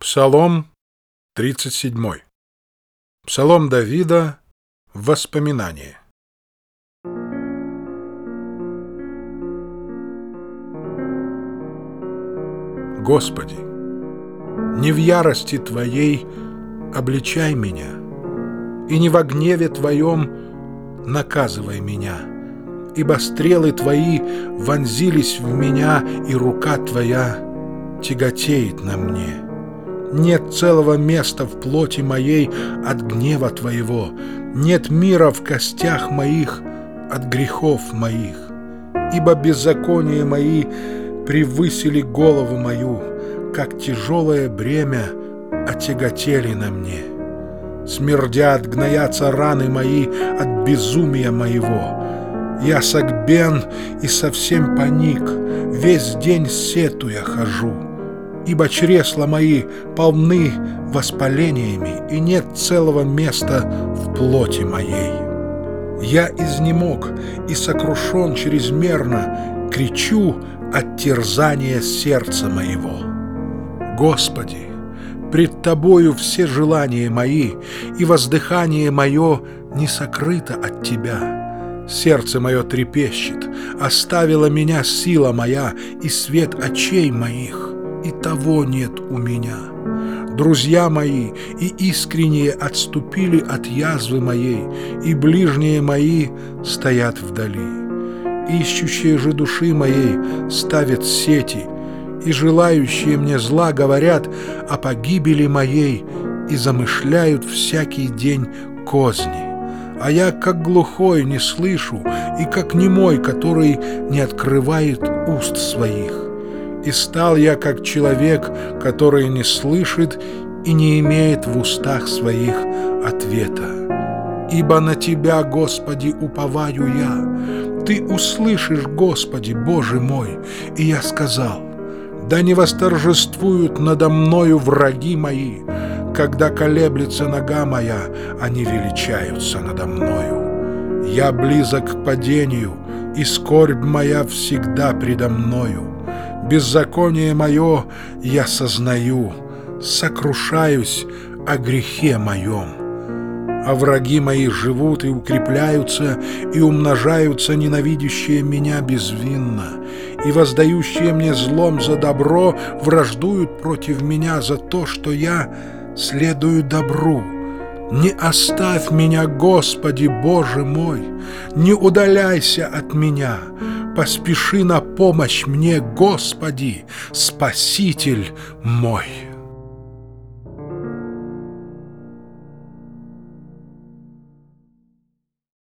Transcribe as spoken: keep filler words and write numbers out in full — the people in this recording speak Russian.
Псалом тридцать седьмой. Псалом Давида. Воспоминание. Господи, не в ярости Твоей обличай меня, и не во гневе Твоем наказывай меня, ибо стрелы Твои вонзились в меня, и рука Твоя тяготеет на мне. Нет целого места в плоти моей от гнева Твоего, нет мира в костях моих от грехов моих. Ибо беззакония мои превысили голову мою, как тяжелое бремя отяготели на мне. Смердят, гноятся раны мои от безумия моего. Я согбен и совсем паник, весь день сетуя хожу. Ибо чресла мои полны воспалениями, и нет целого места в плоти моей. Я изнемог и сокрушен чрезмерно, кричу от терзания сердца моего. Господи, пред Тобою все желания мои, и воздыхание мое не сокрыто от Тебя. Сердце мое трепещет, оставила меня сила моя и свет очей моих. И того нет у меня. Друзья мои и искренние отступили от язвы моей, и ближние мои стоят вдали. Ищущие же души моей ставят сети, и желающие мне зла говорят о погибели моей и замышляют всякий день козни. А я, как глухой, не слышу, и как немой, который не открывает уст своих. И стал я, как человек, который не слышит и не имеет в устах своих ответа. Ибо на Тебя, Господи, уповаю я. Ты услышишь, Господи, Боже мой. И я сказал: да не восторжествуют надо мною враги мои. Когда колеблется нога моя, они величаются надо мною. Я близок к падению, и скорбь моя всегда предо мною. Беззаконие мое я сознаю, сокрушаюсь о грехе моем. А враги мои живут и укрепляются, и умножаются ненавидящие меня безвинно, и воздающие мне злом за добро враждуют против меня за то, что я следую добру. Не оставь меня, Господи, Боже мой, не удаляйся от меня. Поспеши на помощь мне, Господи, Спаситель мой.